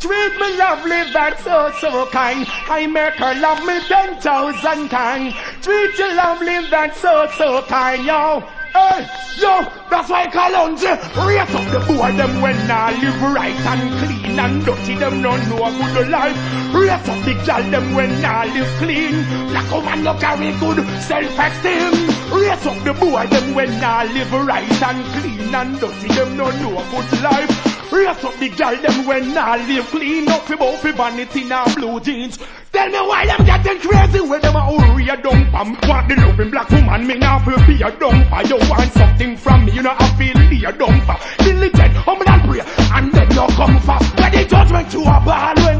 Treat me lovely, that's so, so kind. I make her love me 10,000 times. Treat you lovely, that's so, so kind, yo. Hey, yo, that's why I call on you. Raise up the boy, them when I live right and clean and dirty, them no know good life. Raise up the girl, them when I live clean. Black woman, you carry good self-esteem. Raise up the boy, them when I live right and clean and dirty, them no know good life. Raise up the girl, them when I live clean. Up about the vanity and blue jeans. Tell me why them getting crazy when them a hurry a dump. Want the loving black woman, me now feel be a dumper. You want something from me, you know I feel be a dumper. Diligent, humble and pray, and then you come for. When the judgment you a ball when